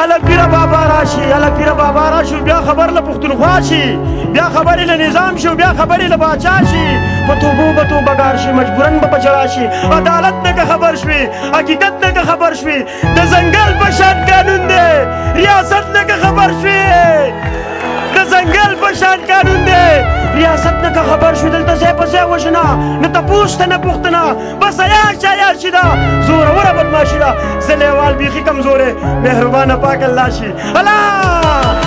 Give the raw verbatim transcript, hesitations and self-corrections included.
هله پیره بابا راشي هله پیره بابا راشي بیا خبر له پښتونخوا شي بیا خبرې له نظام شي بیا خبرې له باچا شي په توبو به توبهګار شي مجبورن به په چړا شي عدالت نه که خبر شوي حقیقت نه که خبر شوي د ځنګل په شان قانون دی ریاست نه که خبر شوي د ځنګل په شان قانون دی ریاست نه که خبر شوي دلته ځای په ځای وژنه نه تپوس ته نه پوښتنه بس عیاش عیاشي ده زوروره بدماشي ده زه لیوال بیخي کمزوری مهربانه پاک الله شي الله